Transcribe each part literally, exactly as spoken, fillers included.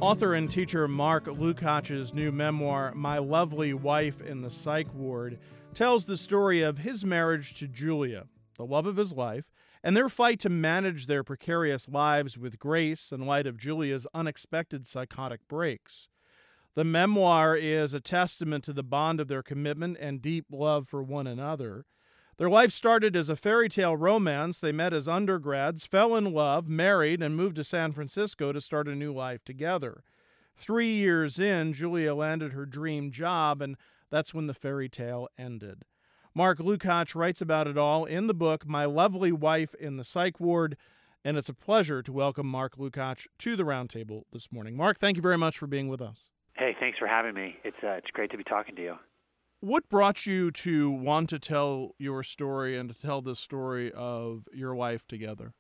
Author and teacher Mark Lukács's new memoir, My Lovely Wife in the Psych Ward, tells the story of his marriage to Julia, the love of his life, and their fight to manage their precarious lives with grace in light of Julia's unexpected psychotic breaks. The memoir is a testament to the bond of their commitment and deep love for one another. Their life started as a fairy tale romance. They met as undergrads, fell in love, married, and moved to San Francisco to start a new life together. Three years in, Julia landed her dream job, and that's when the fairy tale ended. Mark Lukacz writes about it all in the book, My Lovely Wife in the Psych Ward, and it's a pleasure to welcome Mark Lukacz to the Roundtable this morning. Mark, thank you very much for being with us. Hey, thanks for having me. It's uh, it's great to be talking to you. What brought you to want to tell your story and to tell the story of your life together?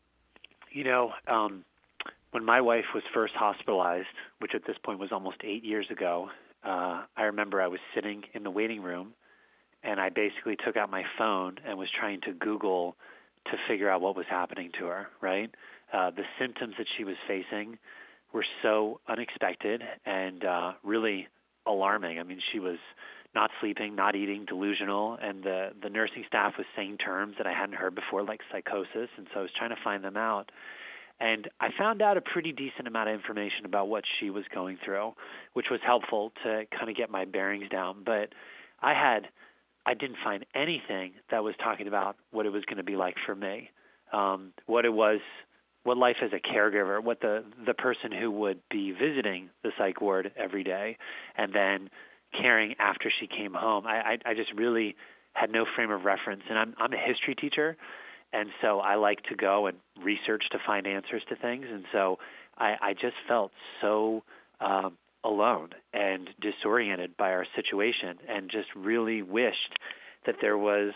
You know, um, when my wife was first hospitalized, which at this point was almost eight years ago, uh, I remember I was sitting in the waiting room, and I basically took out my phone and was trying to Google to figure out what was happening to her, right? Uh, the symptoms that she was facing were so unexpected and uh, really alarming. I mean, she was not sleeping, not eating, delusional, and the, the nursing staff was saying terms that I hadn't heard before, like psychosis, and so I was trying to find them out. And I found out a pretty decent amount of information about what she was going through, which was helpful to kind of get my bearings down. But I had, I didn't find anything that was talking about what it was going to be like for me, um, what it was, what life as a caregiver, what the, the person who would be visiting the psych ward every day, and then caring after she came home. I, I, I just really had no frame of reference. And I'm, I'm a history teacher, and so I like to go and research to find answers to things. And so I, I just felt so um, alone and disoriented by our situation, and just really wished that there was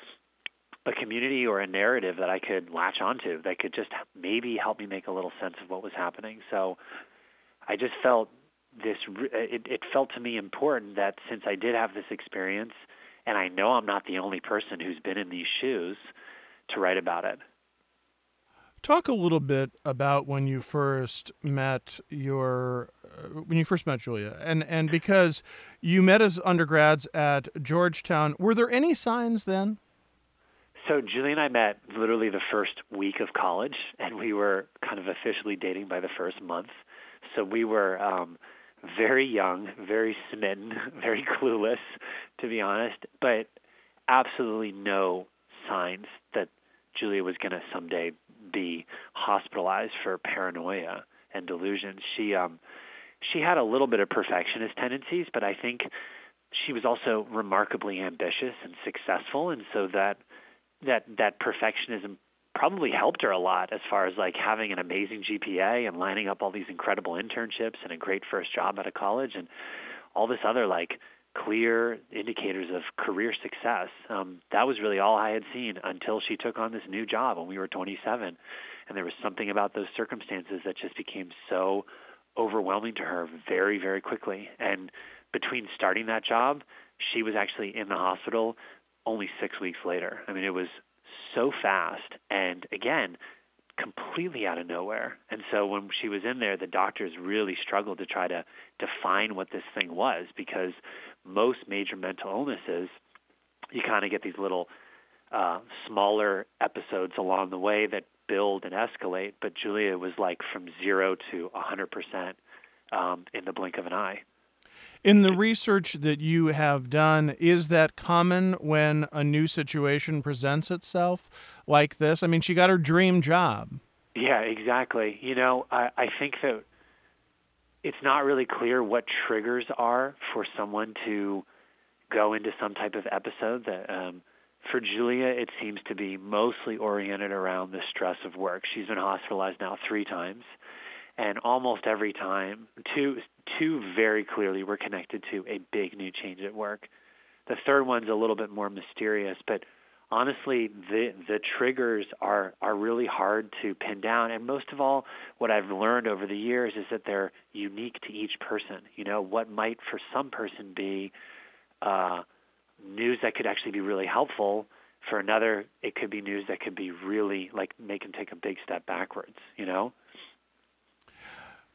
a community or a narrative that I could latch onto that could just maybe help me make a little sense of what was happening. So I just felt this, it, it felt to me important that since I did have this experience, and I know I'm not the only person who's been in these shoes, to write about it. Talk a little bit about when you first met your, uh, when you first met Julia, and, and because you met as undergrads at Georgetown, were there any signs then? So Julia and I met literally the first week of college, and we were kind of officially dating by the first month. So we were um, very young, very smitten, very clueless, to be honest, but absolutely no signs that Julia was going to someday be hospitalized for paranoia and delusions. She um, she had a little bit of perfectionist tendencies, but I think she was also remarkably ambitious and successful, and so that that that perfectionism probably helped her a lot as far as like having an amazing G P A and lining up all these incredible internships and a great first job out of college and all this other like clear indicators of career success. Um, that was really all I had seen until she took on this new job when we were twenty-seven. And there was something about those circumstances that just became so overwhelming to her very, very quickly. And between starting that job, she was actually in the hospital only six weeks later. I mean, it was so fast and, again, completely out of nowhere. And so when she was in there, the doctors really struggled to try to define what this thing was, because most major mental illnesses, you kind of get these little uh, smaller episodes along the way that build and escalate. But Julia was like from zero to one hundred percent um, in the blink of an eye. In the research that you have done, is that common when a new situation presents itself like this? I mean, she got her dream job. Yeah, exactly. You know, I, I think that it's not really clear what triggers are for someone to go into some type of episode. That um, for Julia, it seems to be mostly oriented around the stress of work. She's been hospitalized now three times. And almost every time, two two very clearly were connected to a big new change at work. The third one's a little bit more mysterious, but honestly, the the triggers are, are really hard to pin down. And most of all, what I've learned over the years is that they're unique to each person. You know, what might for some person be uh, news that could actually be really helpful, for another, it could be news that could be really, like, make them take a big step backwards, you know?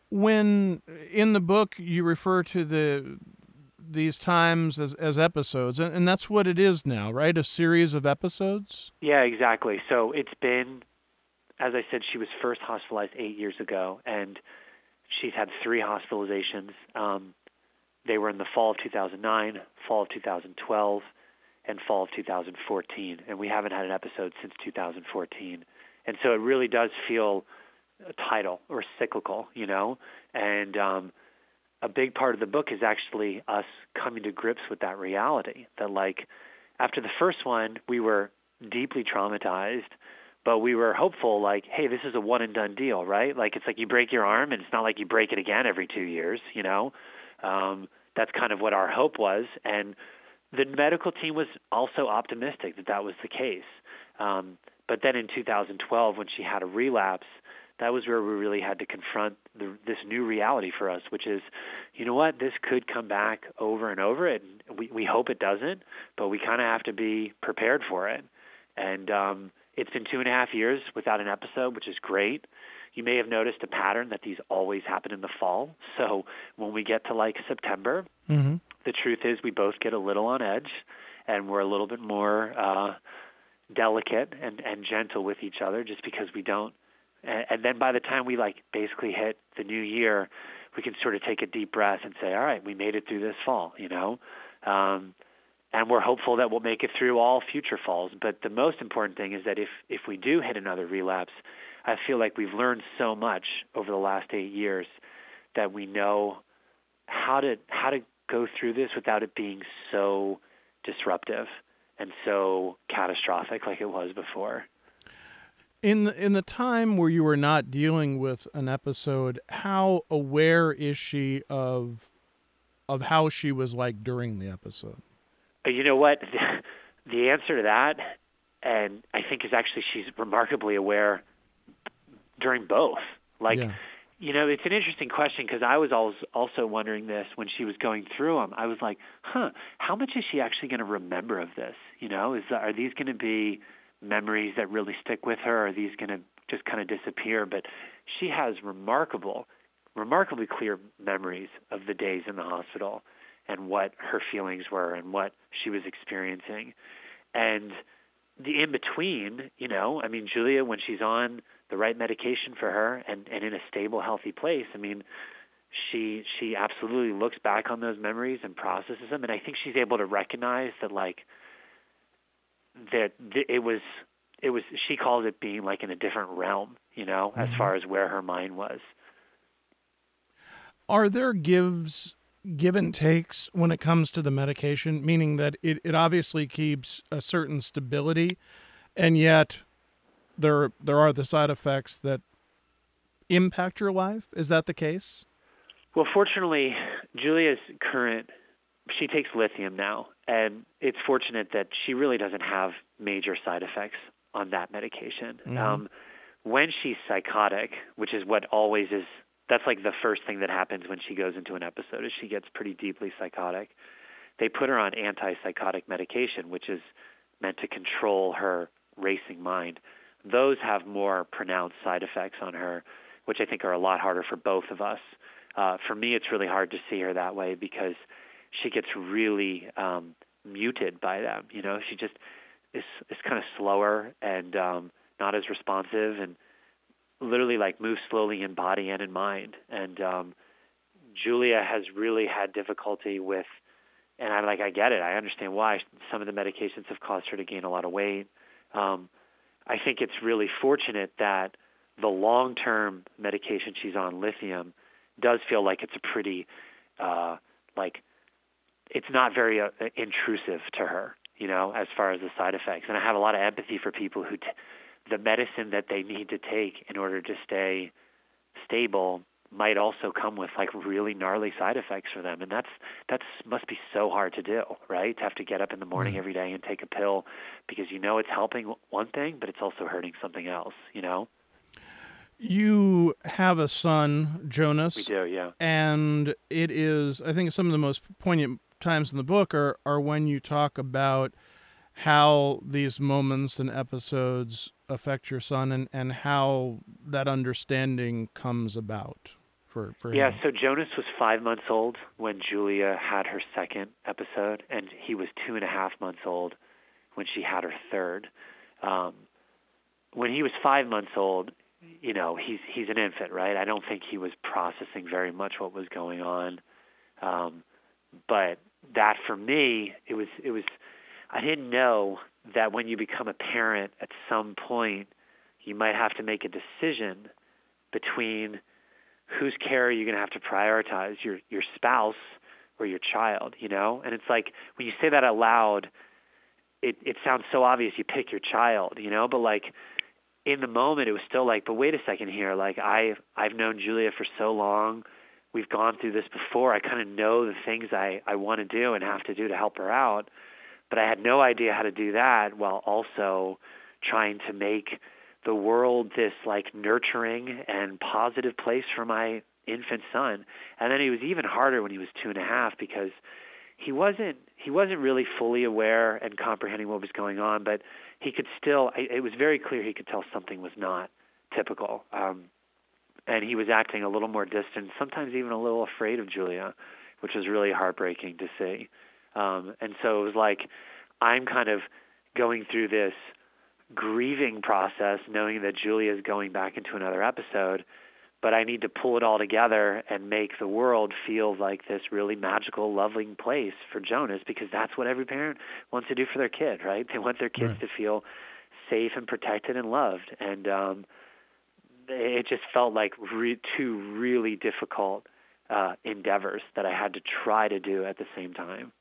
When in the book you refer to the these times as, as episodes, and, and that's what it is now, right? A series of episodes? Yeah, exactly. So it's been, as I said, she was first hospitalized eight years ago, and she's had three hospitalizations. Um, they were in the fall of two thousand nine, fall of two thousand twelve, and fall of two thousand fourteen, and we haven't had an episode since two thousand fourteen. And so it really does feel tidal or cyclical, you know, and um, a big part of the book is actually us coming to grips with that reality that, like, after the first one, we were deeply traumatized, but we were hopeful, like, hey, this is a one and done deal, right? Like, it's like you break your arm and it's not like you break it again every two years, you know? Um, that's kind of what our hope was. And the medical team was also optimistic that that was the case. Um, but then in two thousand twelve, when she had a relapse, that was where we really had to confront the, this new reality for us, which is, you know what, this could come back over and over, and we, we hope it doesn't, but we kind of have to be prepared for it. And um, it's been two and a half years without an episode, which is great. You may have noticed a pattern that these always happen in the fall. So when we get to like September, Mm-hmm. the truth is we both get a little on edge, and we're a little bit more uh, delicate and, and gentle with each other just because we don't. And, and then by the time we like basically hit the new year, we can sort of take a deep breath and say, all right, we made it through this fall, you know. Um, and we're hopeful that we'll make it through all future falls. But the most important thing is that if, if we do hit another relapse, I feel like we've learned so much over the last eight years that we know how to how to go through this without it being so disruptive and so catastrophic like it was before. In the, in the time where you were not dealing with an episode, how aware is she of of how she was like during the episode? You know what? The answer to that, and I think is actually she's remarkably aware during both. Like, Yeah. you know, it's an interesting question because I was also wondering this when she was going through them. I was like, huh, how much is she actually going to remember of this? You know, is are these going to be memories that really stick with her, or are these going to just kind of disappear? But she has remarkable, remarkably clear memories of the days in the hospital and what her feelings were and what she was experiencing. And the in-between, you know, I mean, Julia, when she's on the right medication for her and, and in a stable, healthy place, I mean, she she absolutely looks back on those memories and processes them. And I think she's able to recognize that, like, that it was, it was, she calls it being like in a different realm, you know, mm-hmm. as far as where her mind was. Are there gives, give and takes when it comes to the medication, meaning that it, it obviously keeps a certain stability, and yet there, there are the side effects that impact your life? Is that the case? Well, fortunately, Julia's current, she takes lithium now, and it's fortunate that she really doesn't have major side effects on that medication. Mm-hmm. Um, when she's psychotic, which is what always is, that's like the first thing that happens when she goes into an episode, is she gets pretty deeply psychotic. They put her on antipsychotic medication, which is meant to control her racing mind. Those have more pronounced side effects on her, which I think are a lot harder for both of us. Uh, for me, it's really hard to see her that way because she gets really um, muted by them. You know, she just is is kind of slower and um, not as responsive, and literally like moves slowly in body and in mind. And um, Julia has really had difficulty with, and I like I get it. I understand why some of the medications have caused her to gain a lot of weight. Um, I think it's really fortunate that the long-term medication she's on, lithium, does feel like it's a pretty, uh, like, it's not very uh, intrusive to her, you know, as far as the side effects. And I have a lot of empathy for people who, t- the medicine that they need to take in order to stay stable might also come with like really gnarly side effects for them. And that's, that's must be so hard to do, right? To have to get up in the morning every day and take a pill because you know it's helping one thing, but it's also hurting something else, you know? You have a son, Jonas. We do, yeah. And it is, I think some of the most poignant times in the book are, are when you talk about how these moments and episodes affect your son and, and how that understanding comes about. for, for Yeah, him? so Jonas was five months old when Julia had her second episode, and he was two and a half months old when she had her third. Um, when he was five months old, you know, he's he's an infant, right? I don't think he was processing very much what was going on. Um, but that for me, it was it was I didn't know that when you become a parent at some point, you might have to make a decision between whose care are you going to have to prioritize, your your spouse or your child, you know? And it's like when you say that out loud, it, it sounds so obvious you pick your child, you know? But like in the moment it was still like, but wait a second here, like I I've known Julia for so long. We've gone through this before. I kind of know the things I, I want to do and have to do to help her out. But I had no idea how to do that while also trying to make the world this like nurturing and positive place for my infant son. And then it was even harder when he was two and a half because he wasn't he wasn't really fully aware and comprehending what was going on, but he could still. It was very clear he could tell something was not typical, um, and he was acting a little more distant, sometimes even a little afraid of Julia, which was really heartbreaking to see. Um, and so it was like I'm kind of going through this grieving process, knowing that Julia is going back into another episode, but I need to pull it all together and make the world feel like this really magical, loving place for Jonas, because that's what every parent wants to do for their kid, right? They want their kids Right. to feel safe and protected and loved. And um, it just felt like re- two really difficult uh, endeavors that I had to try to do at the same time.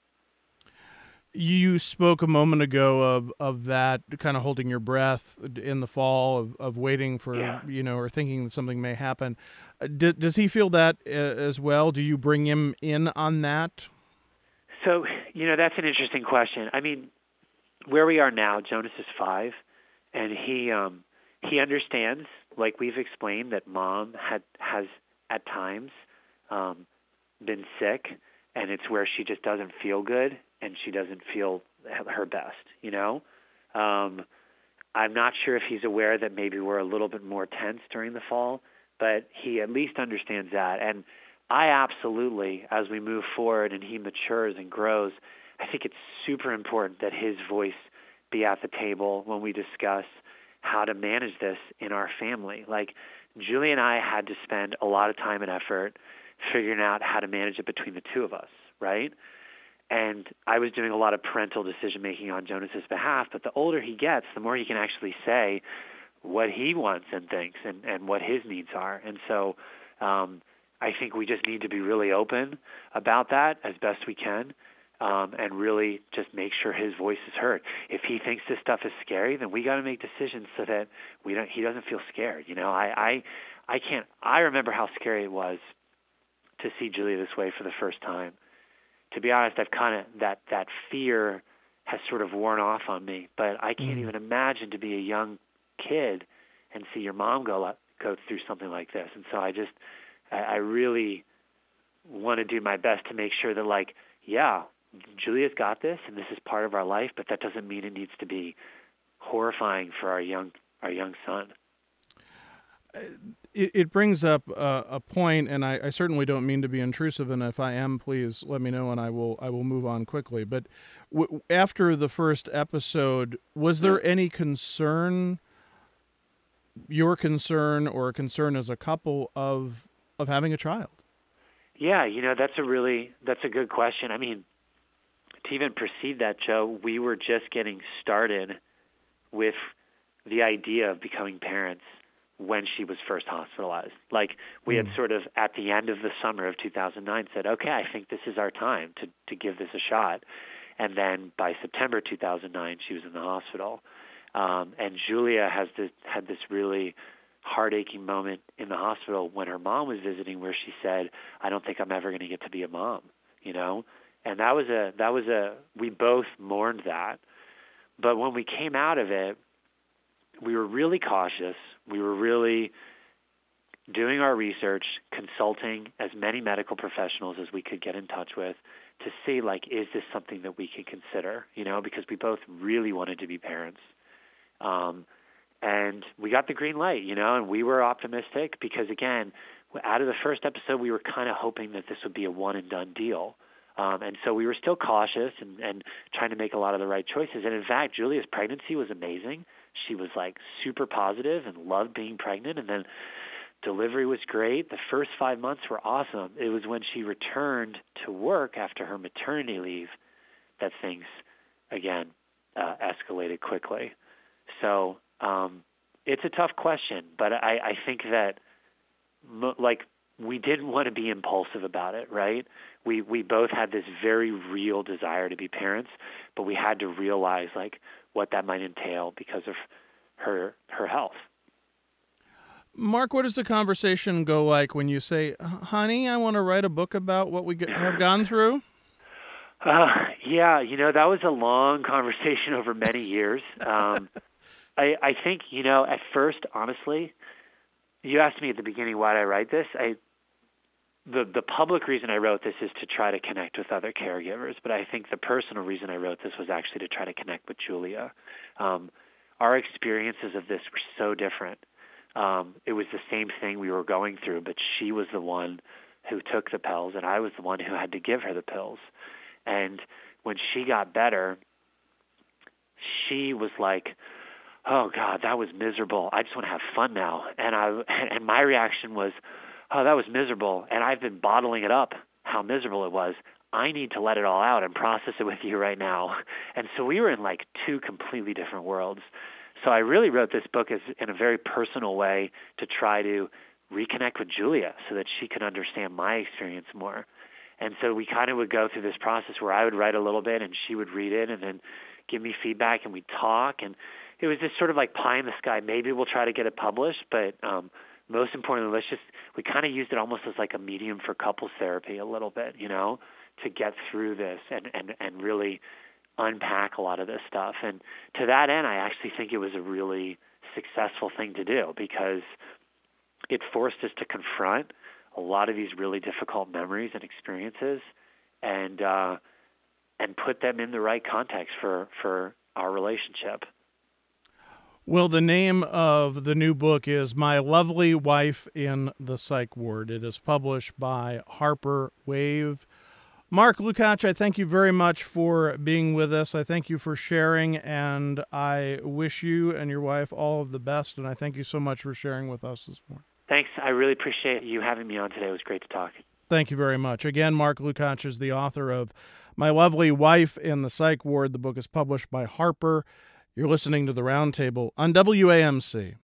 You spoke a moment ago of, of that kind of holding your breath in the fall, of, of waiting for, Yeah. you know, or thinking that something may happen. Uh, d- does he feel that uh, as well? Do you bring him in on that? So, you know, that's an interesting question. I mean, where we are now, Jonas is five, and he um, he understands, like we've explained, that mom had has at times um, been sick, and it's where she just doesn't feel good and she doesn't feel her best, you know? Um, I'm not sure if he's aware that maybe we're a little bit more tense during the fall, but he at least understands that. And I absolutely, as we move forward and he matures and grows, I think it's super important that his voice be at the table when we discuss how to manage this in our family. Like, Julie and I had to spend a lot of time and effort figuring out how to manage it between the two of us, right? And I was doing a lot of parental decision-making on Jonas's behalf, but the older he gets, the more he can actually say what he wants and thinks and, and what his needs are. And so um, I think we just need to be really open about that as best we can, um, and really just make sure his voice is heard. If he thinks this stuff is scary, then we got to make decisions so that we don't he doesn't feel scared. You know, I, I I can't I remember how scary it was to see Julia this way for the first time. To be honest, I've kind of that that fear has sort of worn off on me. But I can't Mm. even imagine to be a young kid and see your mom go up, go through something like this. And so I just I, I really want to do my best to make sure that, like, yeah, Julia's got this, and this is part of our life, but that doesn't mean it needs to be horrifying for our young our young son. It, it brings up uh, a point, and I, I certainly don't mean to be intrusive. And if I am, please let me know, and I will I will move on quickly. But w- after the first episode, was there any concern, your concern, or a concern as a couple of of having a child? Yeah, you know, that's a really that's a good question. I mean, to even precede that, Joe, we were just getting started with the idea of becoming parents when she was first hospitalized. Like, we had Mm. sort of, at the end of the summer of two thousand nine, said, okay, I think this is our time to, to give this a shot. And then by September two thousand nine, she was in the hospital. Um, and Julia has this, had this really heart-aching moment in the hospital when her mom was visiting, where she said, I don't think I'm ever going to get to be a mom, you know? And that was a, that was a, we both mourned that. But when we came out of it, we were really cautious. We were really doing our research, consulting as many medical professionals as we could get in touch with to see, like, is this something that we can consider, you know, because we both really wanted to be parents. Um, and we got the green light, you know, and we were optimistic because, again, out of the first episode, we were kind of hoping that this would be a one-and-done deal. Um, and so we were still cautious and, and trying to make a lot of the right choices. And in fact, Julia's pregnancy was amazing. She was like super positive and loved being pregnant. And then delivery was great. The first five months were awesome. It was when she returned to work after her maternity leave that things, again, uh, escalated quickly. So um, it's a tough question, but I, I think that mo- like we didn't want to be impulsive about it, right? We we both had this very real desire to be parents, but we had to realize like what that might entail because of her her health. Mark, what does the conversation go like when you say, honey, I want to write a book about what we have gone through? Uh, yeah, you know, that was a long conversation over many years. Um, I, I think, you know, at first, honestly, you asked me at the beginning why did I write this. I the the public reason I wrote this is to try to connect with other caregivers, but I think the personal reason I wrote this was actually to try to connect with Julia. Um, our experiences of this were so different. Um, it was the same thing we were going through, but she was the one who took the pills, and I was the one who had to give her the pills. And when she got better, she was like, oh, God, that was miserable. I just want to have fun now. And I and my reaction was, oh, that was miserable, and I've been bottling it up, how miserable it was. I need to let it all out and process it with you right now. And so we were in like two completely different worlds. So I really wrote this book as in a very personal way to try to reconnect with Julia so that she could understand my experience more. And so we kind of would go through this process where I would write a little bit and she would read it and then give me feedback and we'd talk. And it was just sort of like pie in the sky. Maybe we'll try to get it published, but um, most importantly, let's just, we kind of used it almost as like a medium for couples therapy a little bit, you know, to get through this and, and, and really unpack a lot of this stuff. And to that end, I actually think it was a really successful thing to do because it forced us to confront a lot of these really difficult memories and experiences and uh, and put them in the right context for, for our relationship. Well, the name of the new book is My Lovely Wife in the Psych Ward. It is published by Harper Wave. Mark Lukacs, I thank you very much for being with us. I thank you for sharing, and I wish you and your wife all of the best, and I thank you so much for sharing with us this morning. Thanks. I really appreciate you having me on today. It was great to talk. Thank you very much. Again, Mark Lukacs is the author of My Lovely Wife in the Psych Ward. The book is published by Harper. You're listening to The Roundtable on W A M C.